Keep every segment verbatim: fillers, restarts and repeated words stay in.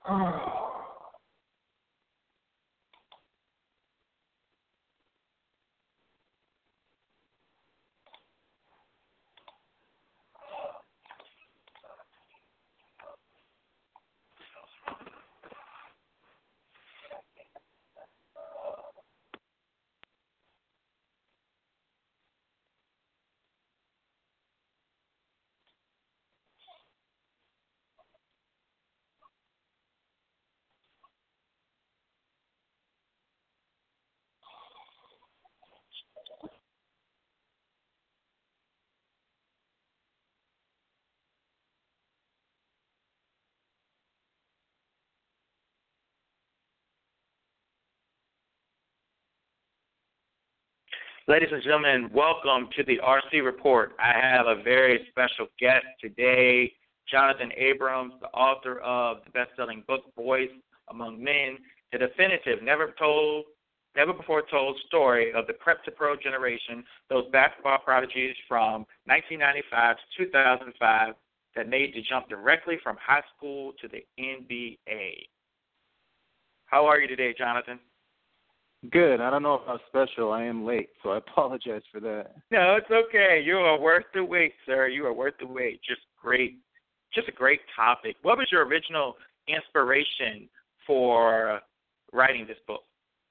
Ladies and gentlemen, welcome to the R C Report. I have a very special guest today, Jonathan Abrams, the author of the best-selling book, Boys Among Men, the definitive, never told, never before told story of the prep to pro generation, those basketball prodigies from nineteen ninety-five to two thousand five that made the jump directly from high school to the N B A. How are you today, Jonathan? Good. I don't know if I'm special. I am late, so I apologize for that. No, it's okay. You are worth the wait, sir. You are worth the wait. Just great. Just a great topic. What was your original inspiration for writing this book?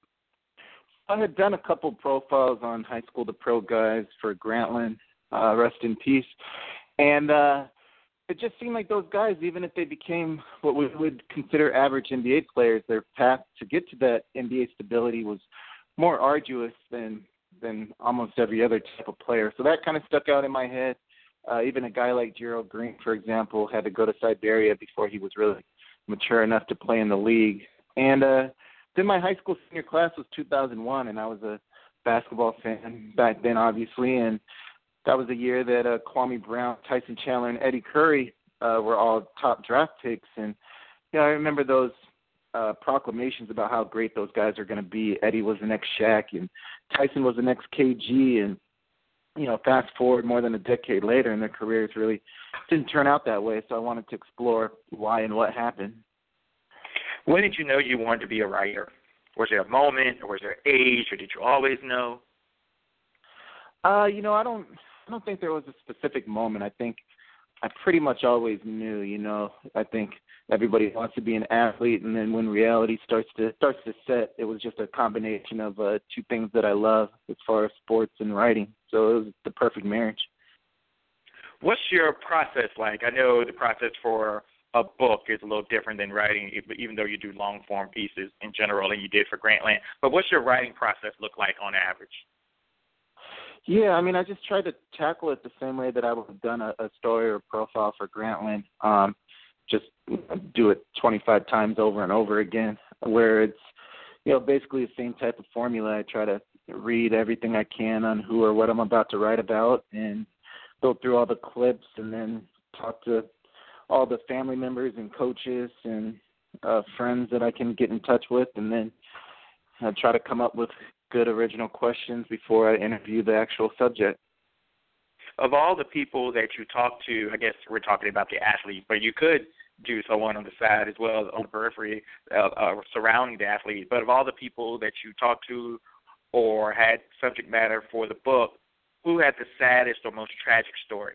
I had done a couple profiles on high school to pro guys for Grantland, uh, rest in peace, and uh, it just seemed like those guys, even if they became what we would consider average N B A players, their path to get to that N B A stability was more arduous than than almost every other type of player. So that kind of stuck out in my head. Uh, even a guy like Gerald Green, for example, had to go to Siberia before he was really mature enough to play in the league. And uh, then my high school senior class was two thousand one, and I was a basketball fan back then, obviously, and that was the year that uh, Kwame Brown, Tyson Chandler, and Eddie Curry uh, were all top draft picks. And you know, I remember those uh, proclamations about how great those guys are going to be. Eddie was the next Shaq, and Tyson was the next K G. And you know, fast forward more than a decade later, and their careers really didn't turn out that way. So I wanted to explore why and what happened. When did you know you wanted to be a writer? Was there a moment, or was there age, or did you always know? Uh, you know, I don't. I don't think there was a specific moment. I think I pretty much always knew, you know. I think everybody wants to be an athlete, and then when reality starts to starts to set, it was just a combination of uh, two things that I love as far as sports and writing. So it was the perfect marriage. What's your process like? I know the process for a book is a little different than writing, even though you do long-form pieces in general, and you did for Grantland. But what's your writing process look like on average? Yeah, I mean, I just tried to tackle it the same way that I would have done a, a story or profile for Grantland. Um, just do it twenty-five times over and over again, where it's, you know, basically the same type of formula. I try to read everything I can on who or what I'm about to write about and go through all the clips and then talk to all the family members and coaches and uh, friends that I can get in touch with, and then I try to come up with good original questions before I interview the actual subject. Of all the people that you talk to, I guess we're talking about the athlete, but you could do someone on the side as well, on the periphery, uh, uh, surrounding the athlete. But of all the people that you talked to or had subject matter for the book, who had the saddest or most tragic story?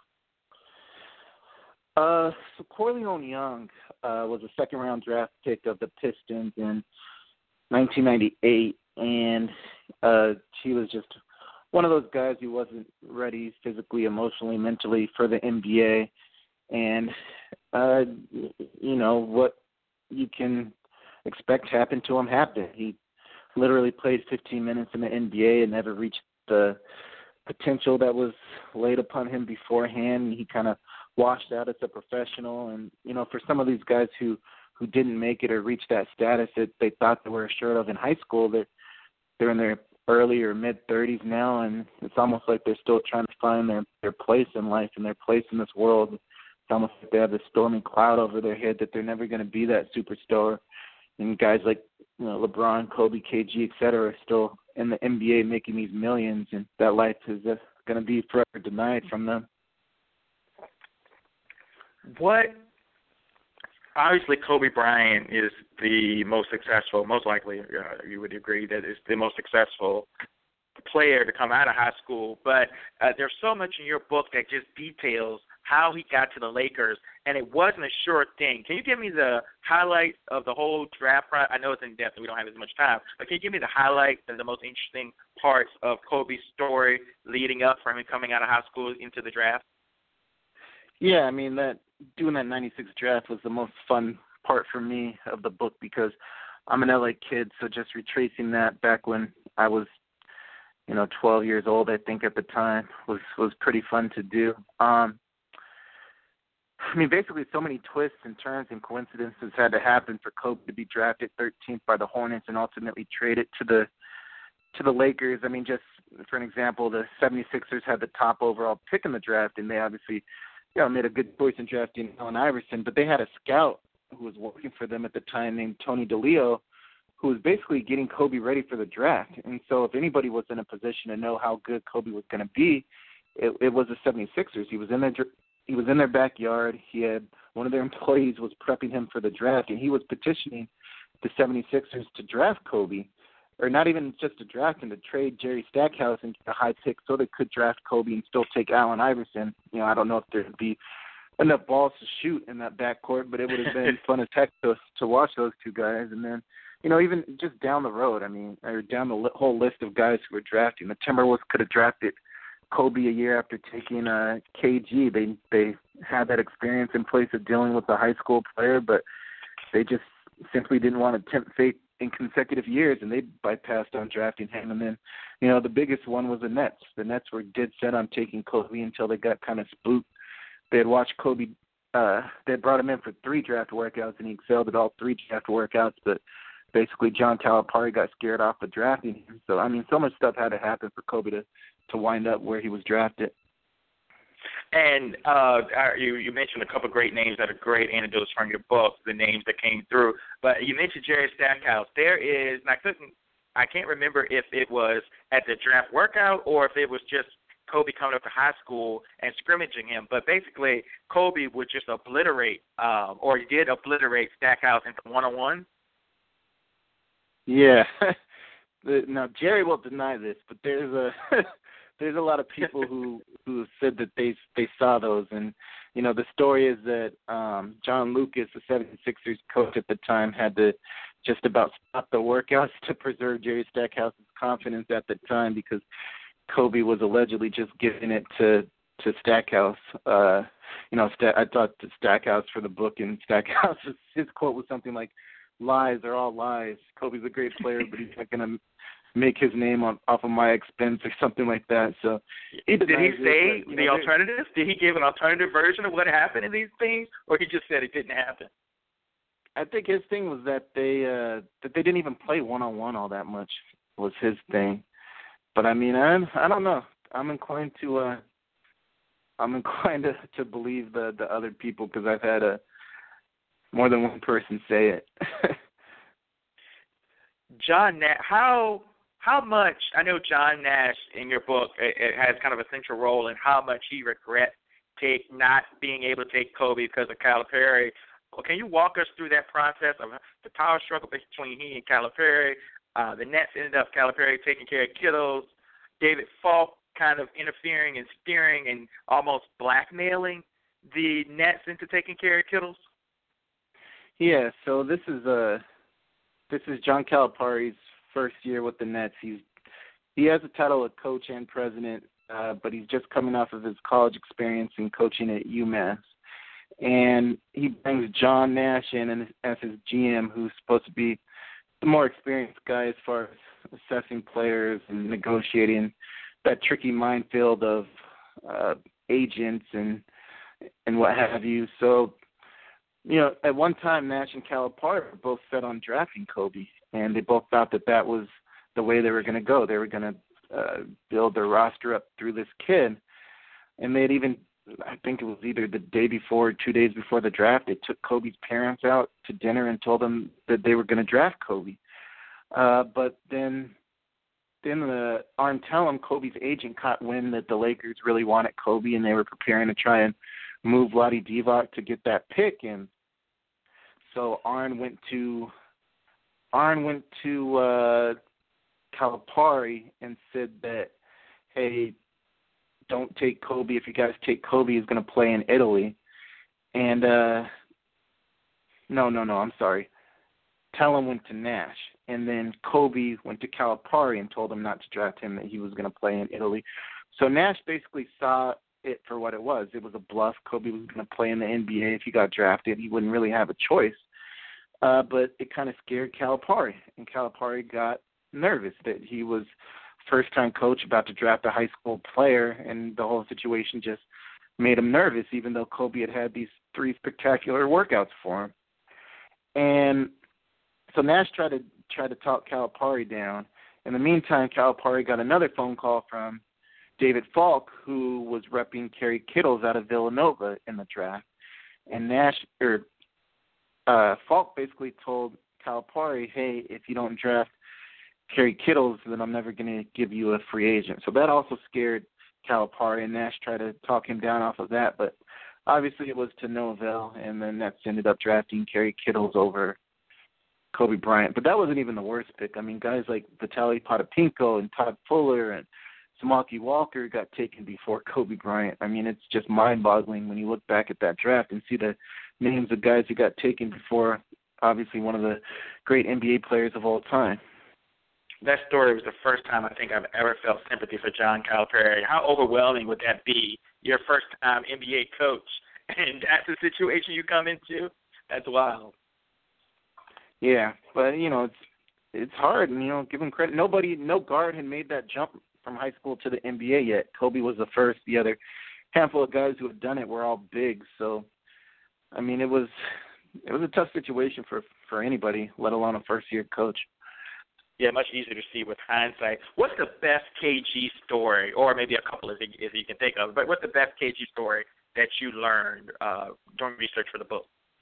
Uh, so Corleone Young uh, was a second-round draft pick of the Pistons in nineteen ninety-eight, and uh, he was just one of those guys who wasn't ready physically, emotionally, mentally for the N B A. And, uh, you know, what you can expect happened to him happened. He literally played fifteen minutes in the N B A and never reached the potential that was laid upon him beforehand. He kind of washed out as a professional. And, you know, for some of these guys who, who didn't make it or reach that status that they thought they were assured of in high school, they're, they're in their early or mid-thirties now, and it's almost like they're still trying to find their, their place in life and their place in this world. It's almost like they have this stormy cloud over their head that they're never going to be that superstar. And guys like, you know, LeBron, Kobe, K G, et cetera, are still in the N B A making these millions, and that life is uh, going to be forever denied from them. What obviously Kobe Bryant is the most successful, most likely uh, you would agree that is the most successful player to come out of high school, but uh, there's so much in your book that just details how he got to the Lakers, and it wasn't a short thing. Can you give me the highlights of the whole draft process? I know it's in depth and we don't have as much time, but can you give me the highlights and the most interesting parts of Kobe's story leading up from him coming out of high school into the draft? Yeah, I mean, that doing that ninety-six draft was the most fun part for me of the book because I'm an L A kid, so just retracing that back when I was, you know, twelve years old, I think at the time, was was pretty fun to do. Um, I mean, basically so many twists and turns and coincidences had to happen for Kobe to be drafted thirteenth by the Hornets and ultimately traded to the to the Lakers. I mean, just for an example, the seventy-sixers had the top overall pick in the draft, and they obviously, you know, made a good choice in drafting Allen Iverson, but they had a scout who was working for them at the time named Tony DeLeo, who was basically getting Kobe ready for the draft. And so if anybody was in a position to know how good Kobe was going to be, it, it was the seventy-sixers. He was in their he was in their backyard. He had one of their employees was prepping him for the draft, and he was petitioning the seventy-sixers to draft Kobe, or not even just to draft him, to trade Jerry Stackhouse and get a high pick so they could draft Kobe and still take Allen Iverson. You know, I don't know if there'd be enough balls to shoot in that backcourt, but it would have been fun as heck to, to watch those two guys. And then, you know, even just down the road, I mean, or down the li- whole list of guys who were drafting. The Timberwolves could have drafted Kobe a year after taking uh, K G. They they had that experience in place of dealing with a high school player, but they just simply didn't want to tempt fate in consecutive years, and they bypassed on drafting him. And then, you know, the biggest one was the Nets. The Nets were dead set on taking Kobe until they got kind of spooked. They had watched Kobe. Uh, they had brought him in for three draft workouts, and he excelled at all three draft workouts, but basically John Calipari got scared off of drafting him. So, I mean, so much stuff had to happen for Kobe to, to wind up where he was drafted. And uh, you, you mentioned a couple of great names that are great anecdotes from your book, the names that came through. But you mentioned Jerry Stackhouse. There is, and I couldn't, I can't remember if it was at the draft workout or if it was just Kobe coming up to high school and scrimmaging him. But basically, Kobe would just obliterate, um, or he did obliterate Stackhouse into one-on-one. Yeah. Now, Jerry will deny this, but there's a there's a lot of people who, who said that they they saw those. And, you know, the story is that um, John Lucas, the seventy-sixers coach at the time, had to just about stop the workouts to preserve Jerry Stackhouse's confidence at the time because Kobe was allegedly just giving it to, to Stackhouse. Uh, you know, St- I talked to Stackhouse for the book, and Stackhouse, his quote was something like, "Lies are all lies. Kobe's a great player, but he's not going to make his name on, off of my expense," or something like that. So, he did he say it, but, the know, alternative? Did he give an alternative version of what happened in these things, or he just said it didn't happen? I think his thing was that they uh, that they didn't even play one on one all that much. Was his thing. But I mean, I I don't know. I'm inclined to uh, I'm inclined to, to believe the the other people because I've had a more than one person say it. John Nash, how how much, I know John Nash in your book it, it has kind of a central role in how much he regrets take not being able to take Kobe because of Calipari. Well, can you walk us through that process of the power struggle between he and Calipari? Uh, the Nets ended up Calipari taking care of Kittles, David Falk kind of interfering and steering and almost blackmailing the Nets into taking care of Kittles. Yeah, so this is uh this is John Calipari's first year with the Nets. He's he has a title of coach and president, uh, but he's just coming off of his college experience and coaching at UMass. And he brings John Nash in as his G M, who's supposed to be the more experienced guy as far as assessing players and negotiating that tricky minefield of uh, agents and and what have you. So, you know, at one time, Nash and Calipari were both set on drafting Kobe, and they both thought that that was the way they were going to go. They were going to uh, build their roster up through this kid. And they had even, I think it was either the day before or two days before the draft, they took Kobe's parents out to dinner and told them that they were going to draft Kobe. Uh, but then then the Arm Tellem, Kobe's agent, caught wind that the Lakers really wanted Kobe, and they were preparing to try and move Vlade Divac to get that pick. And so Arn went to Arn went to uh, Calipari and said that, hey, don't take Kobe. If you guys take Kobe, he's going to play in Italy. And uh, no, no, no, I'm sorry. Tellem went to Nash, and then Kobe went to Calipari and told him not to draft him, that he was going to play in Italy. So Nash basically saw it for what it was. It was a bluff. Kobe was going to play in the N B A. If he got drafted, he wouldn't really have a choice. Uh, but it kind of scared Calipari, and Calipari got nervous that he was first-time coach about to draft a high school player, and the whole situation just made him nervous, even though Kobe had had these three spectacular workouts for him. And so Nash tried to try to talk Calipari down. In the meantime, Calipari got another phone call from David Falk, who was repping Kerry Kittles out of Villanova in the draft. And Nash or uh, Falk basically told Calipari, hey, if you don't draft Kerry Kittles, then I'm never going to give you a free agent. So that also scared Calipari, and Nash tried to talk him down off of that. But obviously it was to no avail, and then Nets ended up drafting Kerry Kittles over Kobe Bryant. But that wasn't even the worst pick. I mean, guys like Vitaly Potapinko and Todd Fuller and Samaki Walker got taken before Kobe Bryant. I mean, it's just mind-boggling when you look back at that draft and see the names of guys who got taken before, obviously, one of the great N B A players of all time. That story was the first time I think I've ever felt sympathy for John Calipari. How overwhelming would that be? Your first-time N B A coach, and that's the situation you come into? That's wild. Yeah, but, you know, it's it's hard, and, you know, give him credit. Nobody, no guard had made that jump from high school to the N B A yet. Kobe was the first. The other handful of guys who had done it were all big. So, I mean, it was it was a tough situation for, for anybody, let alone a first-year coach. Yeah, much easier to see with hindsight. What's the best K G story, or maybe a couple if, if you can think of, but what's the best K G story that you learned uh, during research for the book?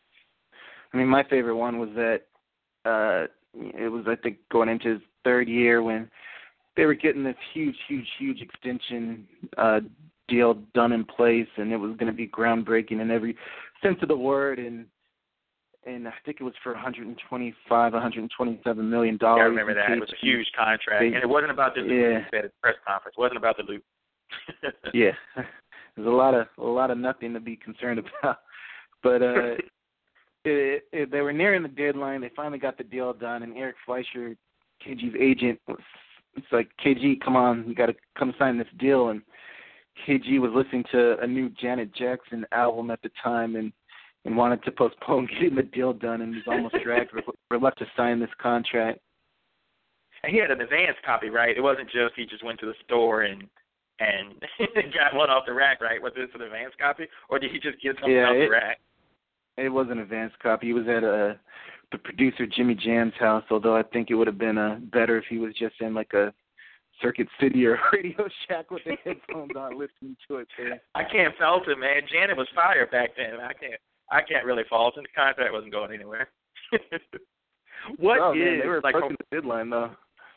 I mean, my favorite one was that uh, it was, I think, going into his third year when they were getting this huge, huge, huge extension uh, deal done in place, and it was going to be groundbreaking in every sense of the word, and and I think it was for one hundred twenty-five, one hundred twenty-seven million dollars. Yeah, I remember that. It was a huge contract, they, and it wasn't about the loot. Yeah. He said at the press conference. It wasn't about the loot. Yeah, there's a lot of a lot of nothing to be concerned about, but uh, it, it, they were nearing the deadline. They finally got the deal done, and Eric Fleischer, K G's agent, was it's like, K G, come on, you got to come sign this deal. And K G was listening to a new Janet Jackson album at the time, and and wanted to postpone getting the deal done, and was almost dragged for left to sign this contract. And he had an advance copy, right? It wasn't just he just went to the store and and got one off the rack, right? Was this an advance copy, or did he just get something yeah, off it, the rack? It was an advance copy. He was at a, the producer Jimmy Jam's house, although I think it would have been uh, better if he was just in like a Circuit City or Radio Shack with the headphones on listening to it there. I can't fault him, man. Janet was fired back then. I can't. I can't really fault him. The contract wasn't going anywhere. What oh, is man, they were like approaching the deadline though?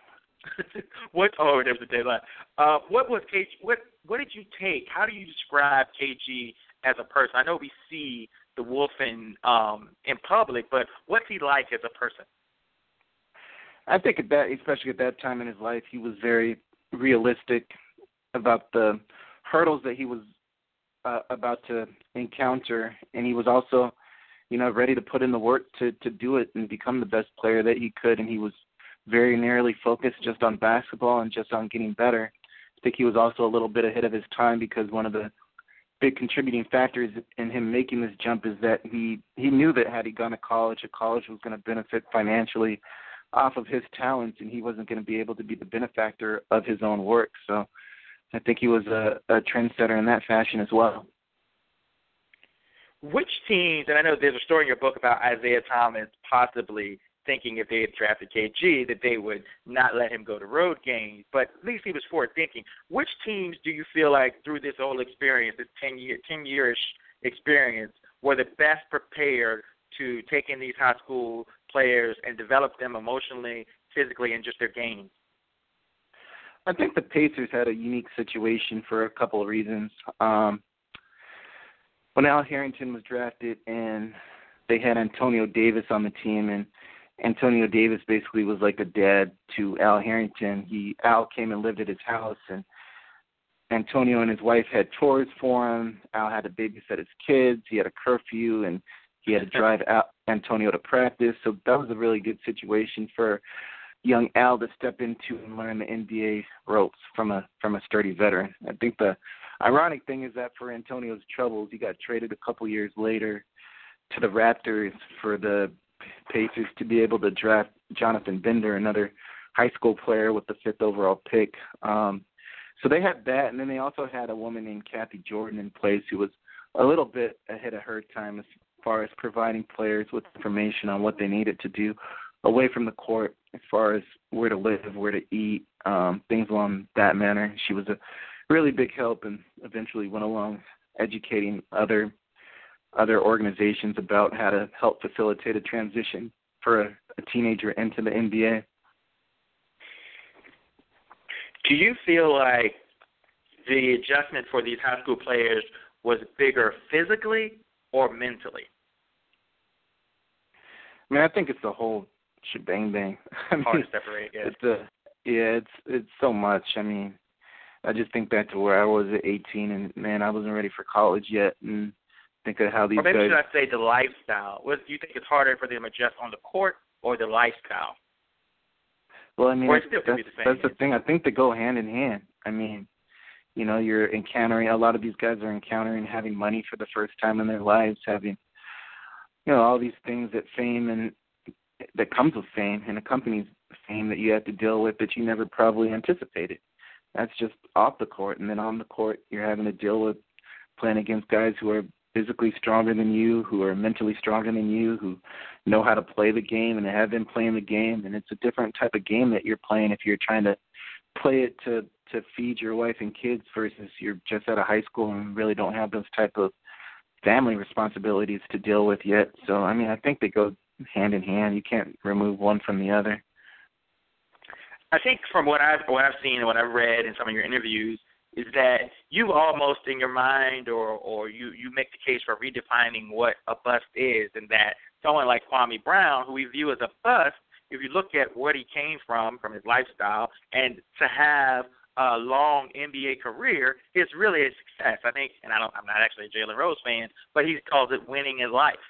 what? Oh, there was a deadline. Uh, what was K G? What What did you take? How do you describe K G as a person? I know we see the wolf in um, in public, but what's he like as a person? I think at that, especially at that time in his life, he was very realistic about the hurdles that he was uh, about to encounter, and he was also, you know, ready to put in the work to, to do it and become the best player that he could, and he was very narrowly focused just on basketball and just on getting better. I think he was also a little bit ahead of his time because one of the big contributing factors in him making this jump is that he, he knew that had he gone to college, a college was going to benefit financially off of his talents, and he wasn't going to be able to be the benefactor of his own work. So I think he was a, a trendsetter in that fashion as well. Which teams, and I know there's a story in your book about Isaiah Thomas possibly thinking if they had drafted K G that they would not let him go to road games, but at least he was forward thinking. Which teams do you feel like through this whole experience, this ten-year, ten-year-ish experience, were the best prepared to take in these high school players and develop them emotionally, physically, and just their games? I think the Pacers had a unique situation for a couple of reasons. Um, when Al Harrington was drafted and they had Antonio Davis on the team, and Antonio Davis basically was like a dad to Al Harrington. He Al came and lived at his house, and Antonio and his wife had chores for him. Al had to babysit his kids. He had a curfew, and he had to drive Al, Antonio to practice. So that was a really good situation for young Al to step into and learn the N B A ropes from a from a sturdy veteran. I think the ironic thing is that for Antonio's troubles, he got traded a couple years later to the Raptors for the Pacers to be able to draft Jonathan Bender, another high school player with the fifth overall pick. Um, so they had that, and then they also had a woman named Kathy Jordan in place who was a little bit ahead of her time as far as providing players with information on what they needed to do away from the court, as far as where to live, where to eat, um, things along that manner. She was a really big help and eventually went along educating other other organizations about how to help facilitate a transition for a, a teenager into the N B A. Do you feel like the adjustment for these high school players was bigger physically or mentally? I mean, I think it's the whole shebang bang. I mean, hard to separate, yeah. It's a, yeah, it's it's so much. I mean, I just think back to where I was at eighteen, and man, I wasn't ready for college yet, and think of how these or maybe guys. should I say the lifestyle? What do you think it's harder for them to adjust on the court or the lifestyle? Well, I mean, or that's, it still could that's, be the same. that's the thing. I think they go hand in hand. I mean, you know, you're encountering, a lot of these guys are encountering having money for the first time in their lives, having, you know, all these things that fame and that comes with fame and accompanies fame that you have to deal with that you never probably anticipated. That's just off the court. And then on the court, you're having to deal with playing against guys who are physically stronger than you, who are mentally stronger than you, who know how to play the game and have been playing the game. And it's a different type of game that you're playing if you're trying to play it to, to feed your wife and kids versus you're just out of high school and really don't have those type of family responsibilities to deal with yet. So, I mean, I think they go hand in hand. You can't remove one from the other. I think from what I've what I've seen and what I've read in some of your interviews is that you almost in your mind or, or you, you make the case for redefining what a bust is, and that someone like Kwame Brown, who we view as a bust, if you look at what he came from, from his lifestyle, and to have a long N B A career, is really a success. I think, and I don't, I'm not actually a Jalen Rose fan, but he calls it winning in life.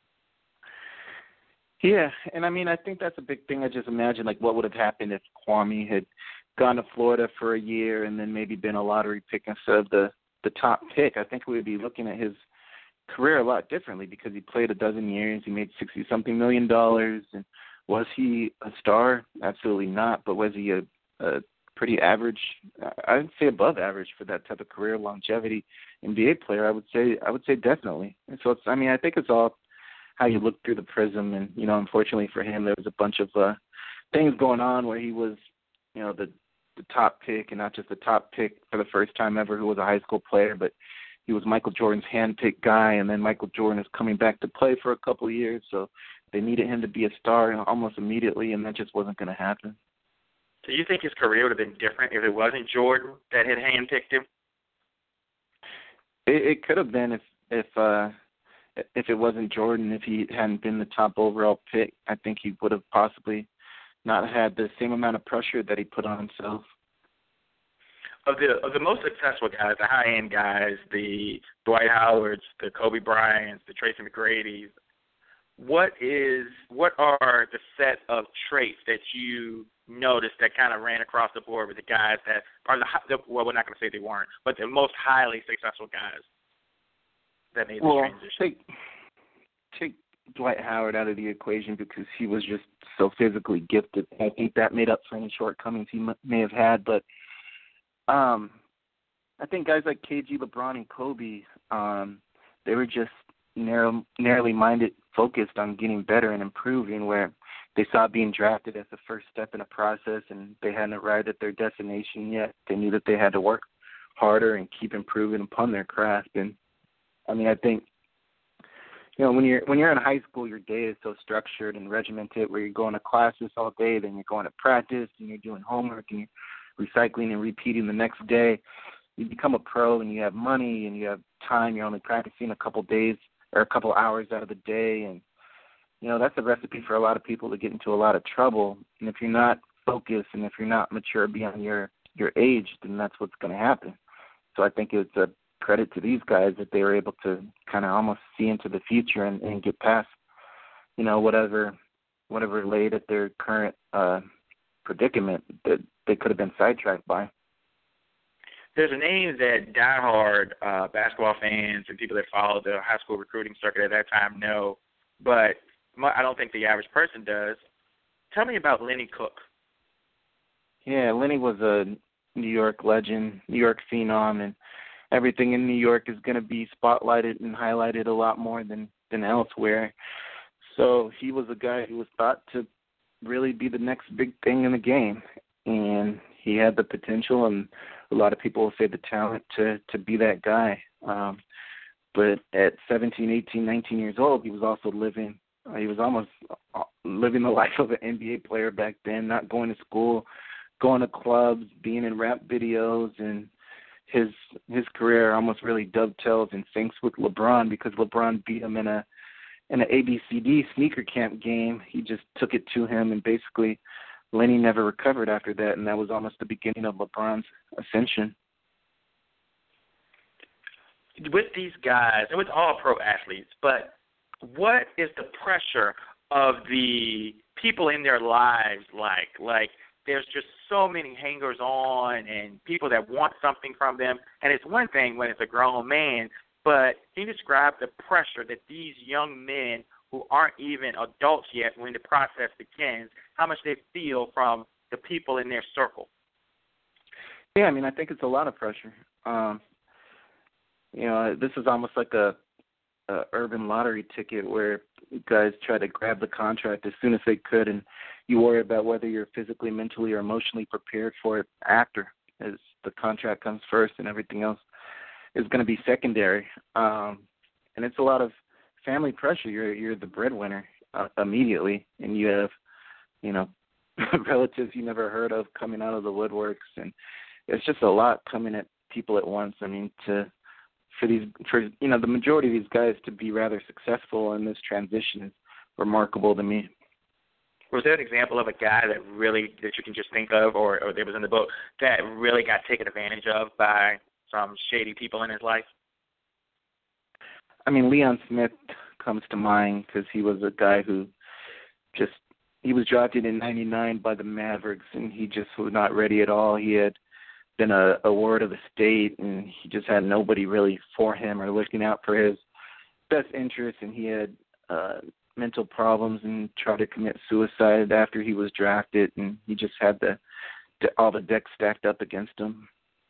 Yeah, and I mean, I think that's a big thing. I just imagine, like, what would have happened if Kwame had gone to Florida for a year and then maybe been a lottery pick instead of the, the top pick. I think we would be looking at his career a lot differently because he played a dozen years. He made sixty-something million dollars. And was he a star? Absolutely not. But was he a, a pretty average, I'd say above average for that type of career longevity N B A player? I would say I would say definitely. And so, it's, I mean, I think it's all how you look through the prism. And, you know, unfortunately for him, there was a bunch of uh, things going on where he was, you know, the the top pick, and not just the top pick for the first time ever who was a high school player, but he was Michael Jordan's hand-picked guy, and then Michael Jordan is coming back to play for a couple of years, so they needed him to be a star almost immediately, and that just wasn't going to happen. Do you think his career would have been different if it wasn't Jordan that had hand-picked him? It, it could have been if if uh, if it wasn't Jordan, if he hadn't been the top overall pick. I think he would have possibly not had the same amount of pressure that he put on himself. Of the of the most successful guys, the high-end guys, the Dwight Howards, the Kobe Bryants, the Tracy McGrady's, what is what are the set of traits that you noticed that kind of ran across the board with the guys that are the, the well, we're not going to say they weren't, but the most highly successful guys that made the well, transition? Take, take Dwight Howard out of the equation because he was just so physically gifted. I think that made up for any shortcomings he m- may have had. But um, I think guys like K G, LeBron, and Kobe, um, they were just narrow, narrowly minded, focused on getting better and improving, where they saw being drafted as the first step in a process, and they hadn't arrived at their destination yet. They knew that they had to work harder and keep improving upon their craft. And I mean, I think, you know, when you're when you're in high school, your day is so structured and regimented, where you're going to classes all day, then you're going to practice, and you're doing homework, and you're recycling and repeating the next day. You become a pro, and you have money, and you have time. You're only practicing a couple days or a couple hours out of the day, and you know, that's a recipe for a lot of people to get into a lot of trouble. And if you're not focused and if you're not mature beyond your, your age, then that's what's going to happen. So I think it's a credit to these guys that they were able to kind of almost see into the future and, and get past, you know, whatever whatever laid at their current uh, predicament that they could have been sidetracked by. There's a name that diehard uh, basketball fans and people that follow the high school recruiting circuit at that time know, but I don't think the average person does. Tell me about Lenny Cook. Yeah, Lenny was a New York legend, New York phenom, and everything in New York is going to be spotlighted and highlighted a lot more than, than elsewhere. So he was a guy who was thought to really be the next big thing in the game, and he had the potential, and a lot of people will say the talent to, to be that guy. Um, but at seventeen, eighteen, nineteen years old, he was also living, uh, he was almost living the life of an N B A player back then, not going to school, going to clubs, being in rap videos, and his his career almost really dovetails and syncs with LeBron because LeBron beat him in a in an A B C D sneaker camp game. He just took it to him, and basically Lenny never recovered after that, and that was almost the beginning of LeBron's ascension. With these guys, and with all pro athletes, but what is the pressure of the people in their lives like? Like, there's just so many hangers-on and people that want something from them, and it's one thing when it's a grown man, but can you describe the pressure that these young men who aren't even adults yet when the process begins, how much they feel from the people in their circle? Yeah, I mean, I think it's a lot of pressure. Um, you know, this is almost like a, a urban lottery ticket where guys try to grab the contract as soon as they could, and you worry about whether you're physically, mentally, or emotionally prepared for it after, as the contract comes first and everything else is going to be secondary. Um, and it's a lot of family pressure. You're you're the breadwinner uh, immediately, and you have, you know, relatives you never heard of coming out of the woodworks, and it's just a lot coming at people at once. I mean, to for these for you know the majority of these guys to be rather successful in this transition is remarkable to me. Was there an example of a guy that really that you can just think of, or, or that was in the book that really got taken advantage of by some shady people in his life? I mean, Leon Smith comes to mind because he was a guy who just, he was drafted in ninety-nine by the Mavericks, and he just was not ready at all. He had been a, a ward of the state, and he just had nobody really for him or looking out for his best interests, and he had uh, mental problems and tried to commit suicide after he was drafted, and he just had the, the all the decks stacked up against him.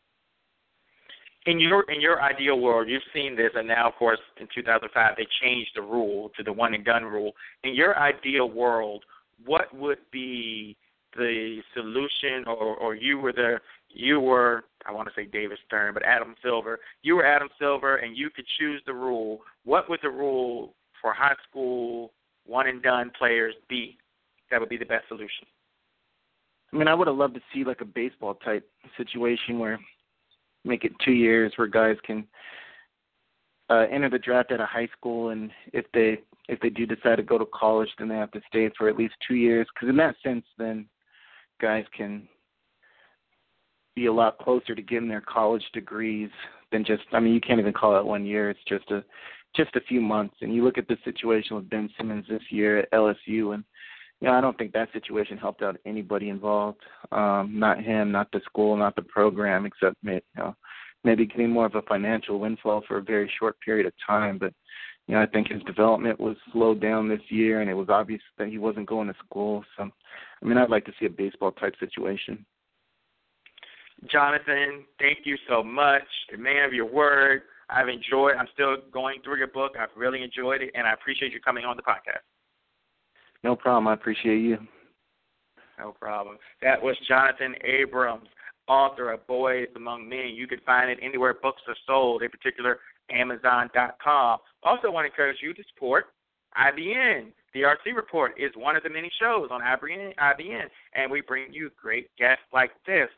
In your in your ideal world, you've seen this, and now, of course, in two thousand five, they changed the rule to the one and done rule. In your ideal world, what would be the solution, or, or you were the you were I want to say David Stern, but Adam Silver. You were Adam Silver, and you could choose the rule. What would the rule for high school one and done players be? That would be the best solution. I mean, I would have loved to see like a baseball type situation where make it two years where guys can uh, enter the draft at a high school, and if they if they do decide to go to college, then they have to stay for at least two years. Because in that sense, then guys can be a lot closer to getting their college degrees than just. I mean, you can't even call it one year; it's just a just a few months. And you look at the situation with Ben Simmons this year at L S U, and you know, I don't think that situation helped out anybody involved. Um, not him, not the school, not the program, except you know, maybe getting more of a financial windfall for a very short period of time. But you know, I think his development was slowed down this year, and it was obvious that he wasn't going to school. So, I mean, I'd like to see a baseball type situation. Jonathan, thank you so much. The man of your word. I've enjoyed. I'm still going through your book. I've really enjoyed it, and I appreciate you coming on the podcast. No problem. I appreciate you. No problem. That was Jonathan Abrams, author of Boys Among Men. You can find it anywhere books are sold, in particular Amazon dot com. Also want to encourage you to support I B N. The R C Report is one of the many shows on I B N, and we bring you great guests like this.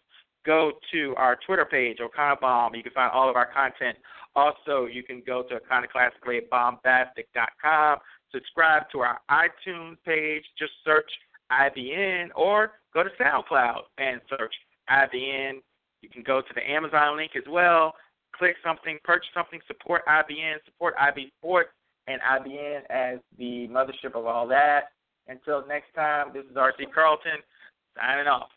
go to our Twitter page, O'Connor Bomb. You can find all of our content. Also, you can go to iconiclassically bombastic dot com, subscribe to our iTunes page, just search I B N, or go to SoundCloud and search I B N. You can go to the Amazon link as well, click something, purchase something, support I B N, support I B Sports, and I B N as the mothership of all that. Until next time, this is R C Carlton signing off.